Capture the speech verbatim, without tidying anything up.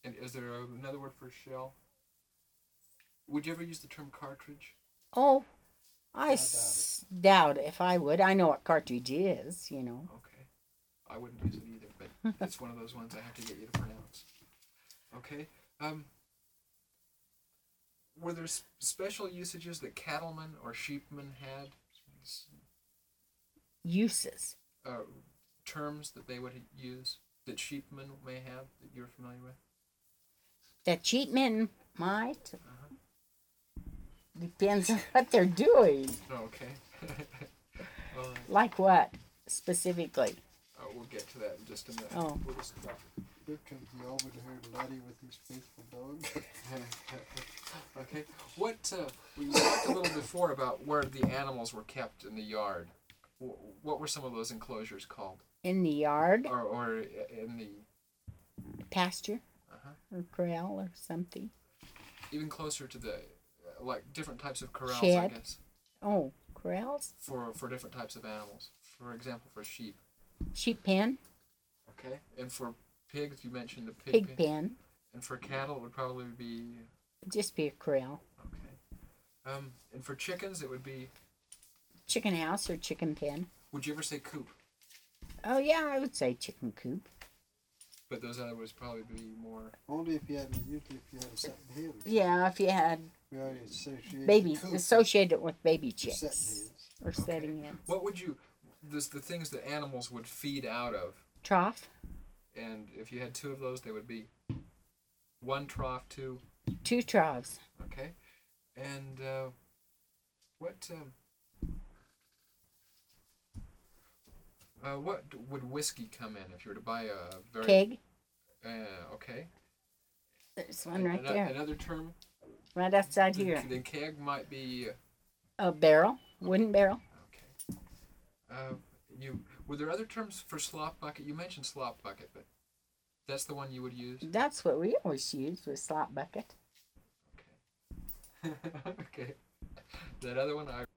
And is there another word for shell? Would you ever use the term cartridge? Oh, I, I s- doubt, doubt if I would. I know what cartridge is, you know. Okay. I wouldn't use it either, but it's one of those ones I have to get you to pronounce. Okay. Um, were there special usages that cattlemen or sheepmen had? Uses. Uh, terms that they would use that sheepmen may have that you're familiar with? That sheepmen might. Uh-huh. Depends on what they're doing. Okay. All right. Like what, specifically? Oh, we'll get to that in just a minute. Oh. We'll just stop. Here comes the almoner laddie with his faithful dog. Okay. What, uh, we talked a little before about where the animals were kept in the yard. What were some of those enclosures called? In the yard? Or, or in the... pasture? Uh-huh. Or corral or something. Even closer to the, like, different types of corrals, Shed. I guess. Oh, corrals? For, for different types of animals. For example, for sheep. Sheep pen. Okay. And for pigs, you mentioned the pig, Pig pen. pen. And for cattle, it would probably be... Just be a corral. Okay. Um, and for chickens, it would be... Chicken house or chicken pen. Would you ever say coop? Oh, yeah, I would say chicken coop. But those other would probably be more... Only if you had, usually if you had a setting hen. Yeah, if you had We already associated baby, coop associated with baby with setting chicks. hens. Or setting hens. What would you... There's the things that animals would feed out of. Trough. And if you had two of those, they would be one trough, two... Two troughs. Okay. And uh, what... Um, Uh, what would whiskey come in if you were to buy a very... Keg. Uh, okay. There's one right An- there. Another term? Right outside Then, here. then keg might be... A barrel. Wooden barrel. Okay. Uh, you were there other terms for slop bucket? You mentioned slop bucket, but that's the one you would use? That's what we always used with slop bucket. Okay. Okay. That other one, I...